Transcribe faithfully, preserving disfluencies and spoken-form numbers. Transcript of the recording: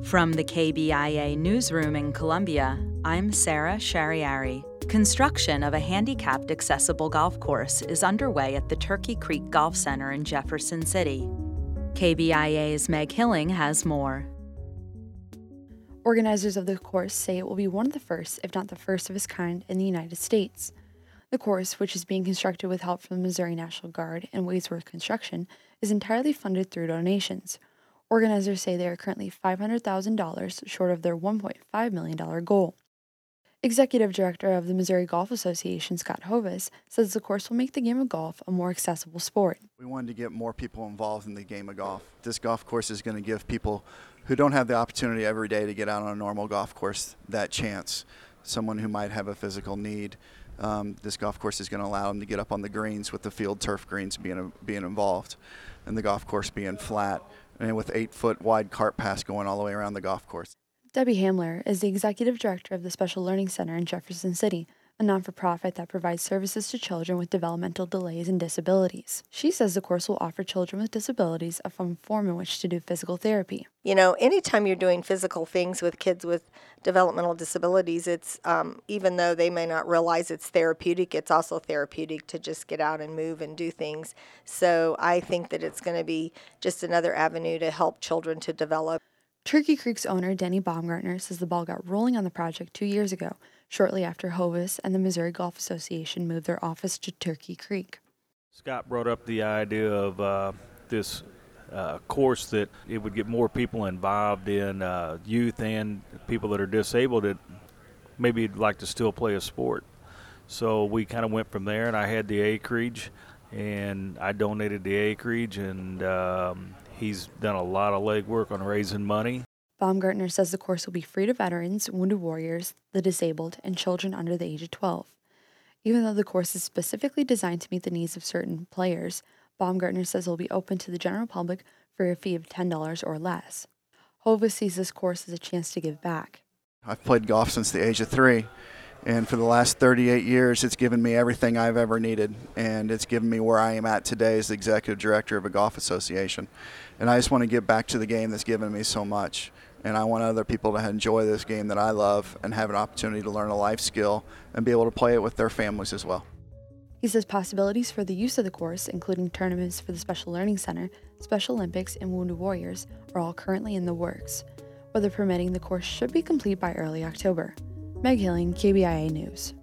From the K B I A newsroom in Columbia, I'm Sarah Shariari. Construction of a handicapped accessible golf course is underway at the Turkey Creek Golf Center in Jefferson City. K B I A's Meg Hilling has more. Organizers of the course say it will be one of the first, if not the first of its kind, in the United States. The course, which is being constructed with help from the Missouri National Guard and Wadsworth Construction, is entirely funded through donations. Organizers say they are currently five hundred thousand dollars short of their one point five million dollars goal. Executive Director of the Missouri Golf Association, Scott Hovis, says the course will make the game of golf a more accessible sport. We wanted to get more people involved in the game of golf. This golf course is going to give people who don't have the opportunity every day to get out on a normal golf course that chance. Someone who might have a physical need, um, this golf course is going to allow them to get up on the greens with the field turf greens being, being involved and the golf course being flat and with eight foot wide cart paths going all the way around the golf course. Debbie Hamler is the Executive Director of the Special Learning Center in Jefferson City, a non-for-profit that provides services to children with developmental delays and disabilities. She says the course will offer children with disabilities a fun form in which to do physical therapy. You know, anytime you're doing physical things with kids with developmental disabilities, it's um, even though they may not realize it's therapeutic, it's also therapeutic to just get out and move and do things. So I think that it's going to be just another avenue to help children to develop. Turkey Creek's owner, Denny Baumgartner, says the ball got rolling on the project two years ago, shortly after Hovis and the Missouri Golf Association moved their office to Turkey Creek. Scott brought up the idea of uh, this uh, course that it would get more people involved in uh, youth and people that are disabled that maybe like to still play a sport. So we kind of went from there, and I had the acreage, and I donated the acreage, and um, he's done a lot of legwork on raising money. Baumgartner says the course will be free to veterans, wounded warriors, the disabled, and children under the age of twelve. Even though the course is specifically designed to meet the needs of certain players, Baumgartner says it will be open to the general public for a fee of ten dollars or less. Hovis sees this course as a chance to give back. I've played golf since the age of three, and for the last thirty-eight years, it's given me everything I've ever needed, and it's given me where I am at today as the executive director of a golf association. And I just want to give back to the game that's given me so much. And I want other people to enjoy this game that I love and have an opportunity to learn a life skill and be able to play it with their families as well. He says possibilities for the use of the course, including tournaments for the Special Learning Center, Special Olympics, and Wounded Warriors, are all currently in the works. Weather permitting, the course should be complete by early October. Meg Hilling, K B I A News.